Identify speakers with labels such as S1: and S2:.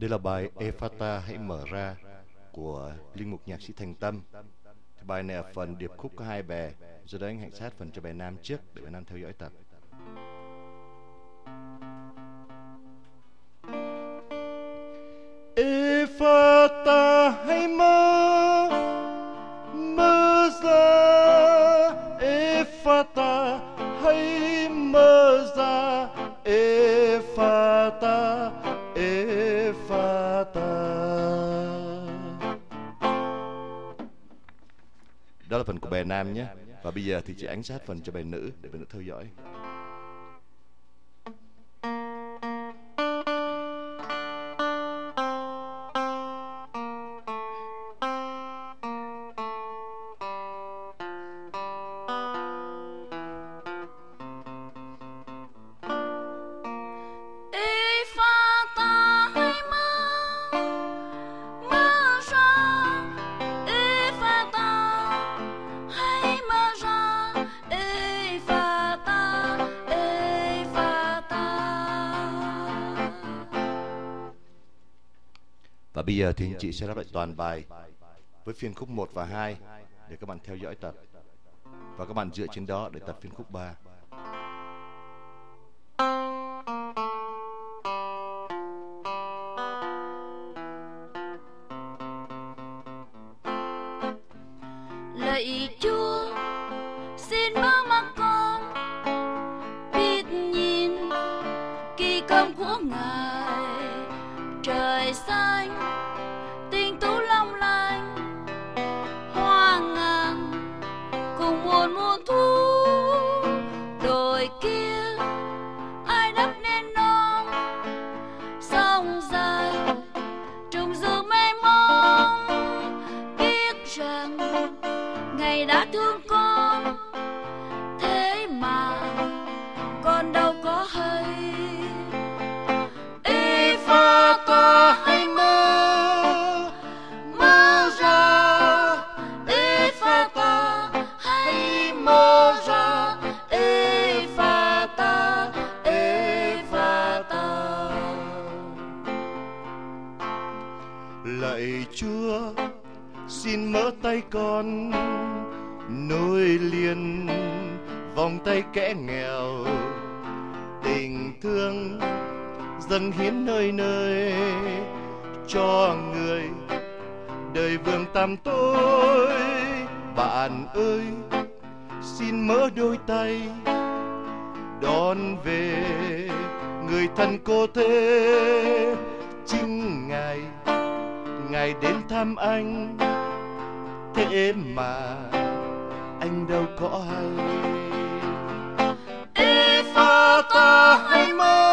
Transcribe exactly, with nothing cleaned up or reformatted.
S1: Đây là bài Ephata hãy mở ra của linh mục nhạc sĩ Thành Tâm. Thì bài này ở phần điệp khúc có hai bè, do đó anh hãy sát phần cho bài nam trước để bài nam theo dõi tập. Ephata hãy mở, mở ra. Ephata hãy mở ra. Ephata, Ephata. Đó là phần của bài nam nhé. Và bây giờ thì chị ánh sát phần cho bài nữ để bài nữ theo dõi. Và bây giờ thì anh chị sẽ đáp lại toàn bài với phiên khúc một và hai để các bạn theo dõi tập. Và các bạn dựa trên đó để tập phiên khúc ba.
S2: Lạy Chúa, xin mở mắt con biết nhìn kỳ công của Ngài. Trời xanh, tinh tú long lanh, hoa ngàn cùng muôn muôn thu. Đồi kia ai đắp nên non, sông dài trùng dương mênh mông. Biết rằng Ngài đã thương con, thế mà con đâu có hay.
S1: Ephata hãy mở, mở ra. Ephata hãy mở ra. Ephata, Ephata. Lạy Chúa, xin mở tay con nối liền vòng tay kẻ nghèo. Tình thương dâng hiến nơi nơi cho người đời vương tăm tối. Bạn ơi, xin mở đôi tay đón về người thân cô thế. Chính Ngài, Ngài đến thăm anh, thế mà anh đâu có hay. Ephata hãy mở,